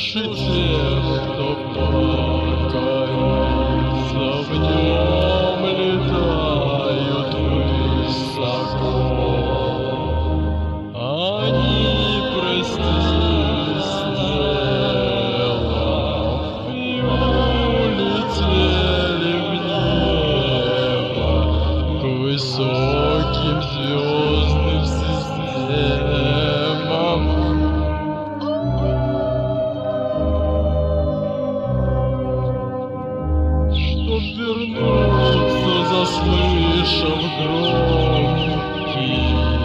души тех, кто покоится в нем, летают высоко. Они простились с телом и улетели в небо к высоким звездным системам. Чтоб вернуться, заслышав громкий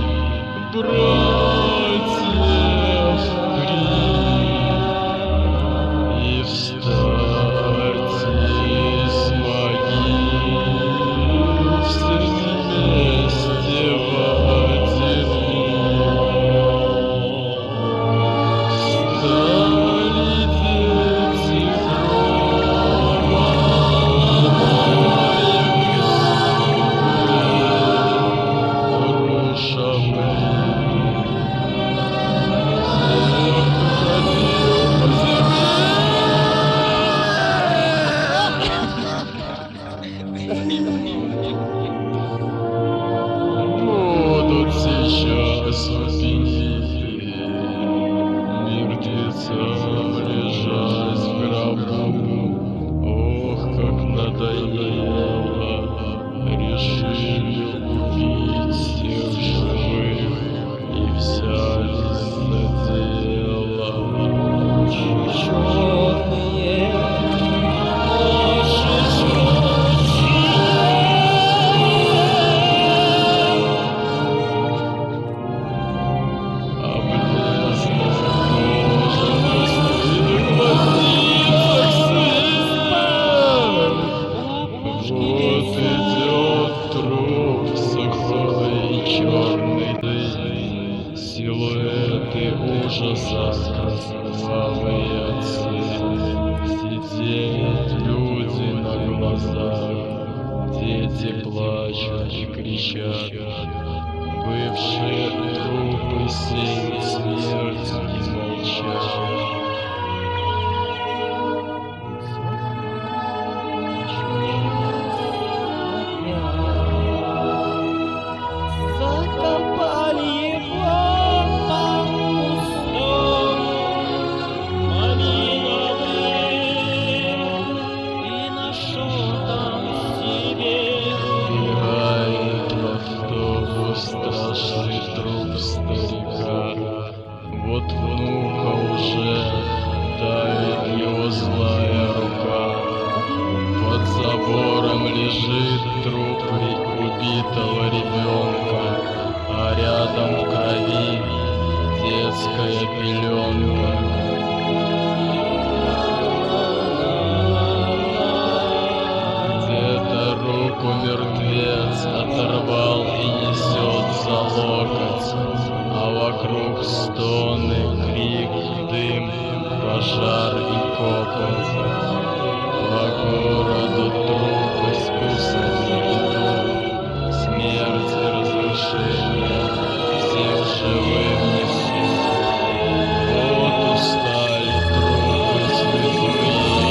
братьев крик, и встать из могил все вместе в один миг. Стали дети грома, руша будут сейчас убить мертвецам лежать в гробу. Ох, как надоело, решили убить всех живых и взялись за дело. Черные вот идет труп сухой и черный дым, силуэты ужаса, кровавые отцы, сидят люди на глазах, дети плачут и кричат, бывшие трупы сеют смерть и молчат. Закопали его там пустом, помиловал и нашел там себе. Играет в автобус страшный труп старика. Вот внука уже давит его злая рука. Под забором лежит труп убитого ребенка, а рядом в крови детская пеленка. Где-то руку мертвец оторвал и несет за локоть, а вокруг стоны, крик, дым, пожар и копоть. По городу трупы списаны, смерть и разрушение всех живых несут. Вот устали трупы с людьми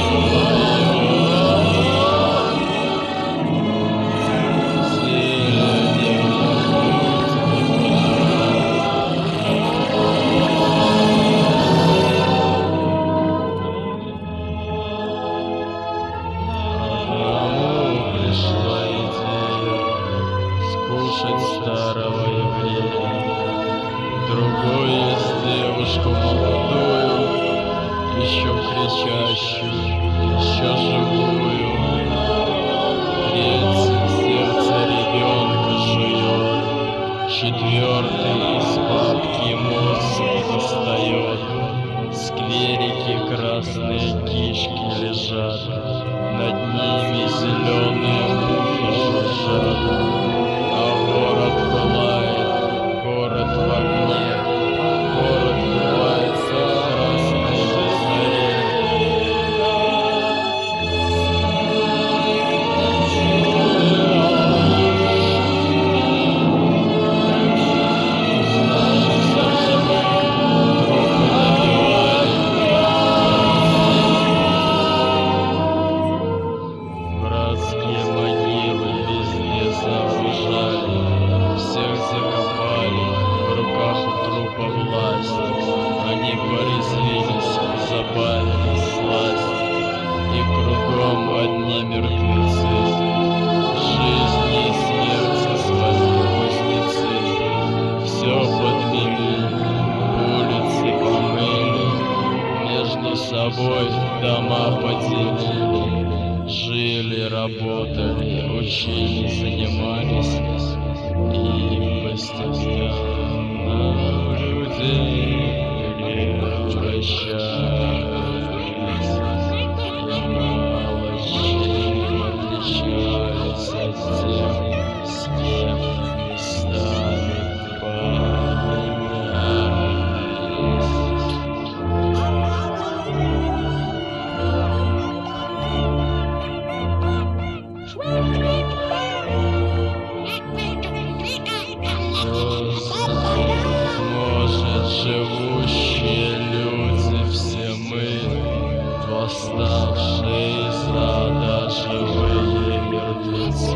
старого еврея. Другой есть девушку молодую, еще кричащую, еще живую. Третий сердце ребенка жует, четвертый из папки мозг достает. В скверике красные кишки лежат, над ними зеленые мухи жужжат. Город пылает, город в огне, город купается в красной заре. Трупы набивали работали, учились, занимались, и постепенно люди превращались, и мало чем отличались от тех, с кем местами поменялись. Может, живущие люди, все мы, восставшие из ада, живые мертвецы.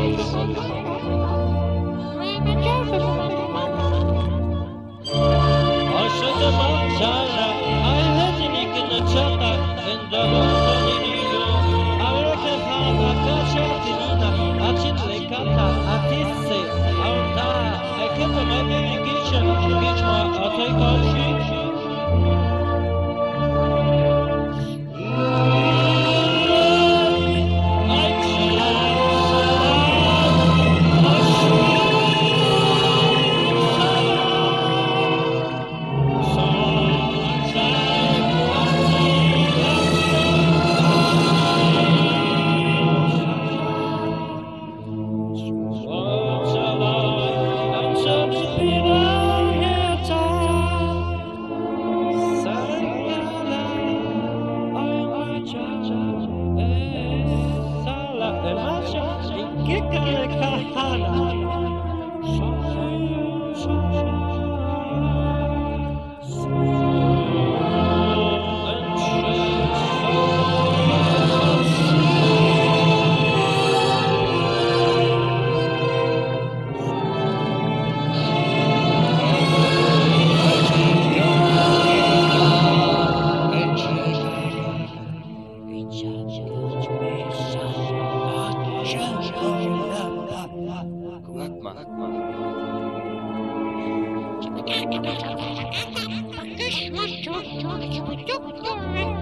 Покажи, что